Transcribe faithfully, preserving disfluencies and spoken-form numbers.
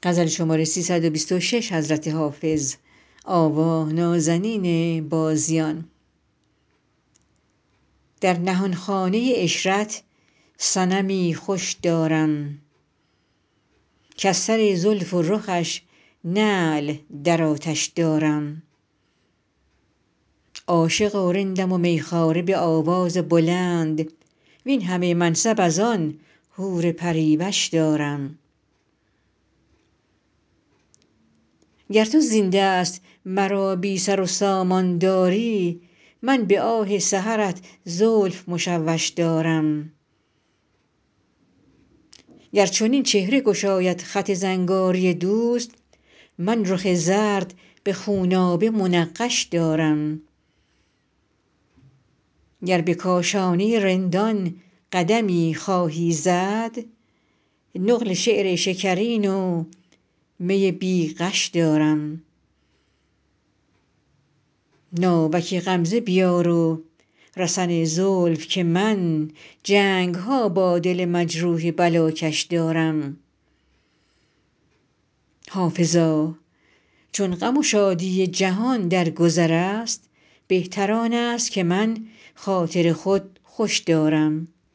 در نهان خانه عشرت صنمی خوش دارم کز سر زلف و رخش نعل در آتش دارم عاشق و رندم و میخواره به آواز بلند وین همه منصب از آن حور پری وش دارم گر تو زین دست مرا بی سر و سامان داری من به آه سحرت زلف مشوش دارم گر چنین چهره گشاید خط زنگاری دوست من رخ زرد به خونابه منقش دارم گر به کاشانه رندان قدمی خواهی زد نقل شعر شکرین و می بی غش دارم ناوک غمزه بیار و رسن زلف که من جنگ ها با دل مجروح بلاکش دارم حافظا چون غم و شادی جهان در گذر است بهتر آن است که من خاطر خود خوش دارم